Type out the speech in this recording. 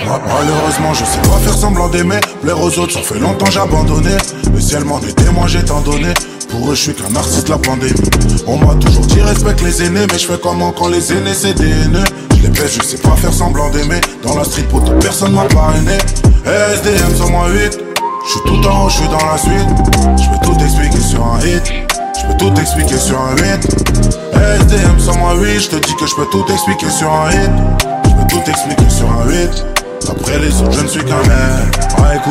Malheureusement je sais pas faire semblant d'aimer. Plaire aux autres ça fait longtemps j'ai abandonné. Le ciel m'en est témoin j'ai tant donné. Pour eux je suis qu'un artiste la pandémie. On m'a toujours dit respecte les aînés. Mais je fais comment quand les aînés c'est des haineux. Je les baisse je sais pas faire semblant d'aimer. Dans la street pour toute personne m'a parrainé. SDM sur moi 8. Je suis tout en haut, je suis dans la suite. Je peux tout expliquer sur un hit. Je peux tout expliquer sur un hit. SDM sur moi 8. Je te dis que je peux tout expliquer sur un hit. Je peux tout expliquer sur un hit. Après les autres je ne suis qu'un mec.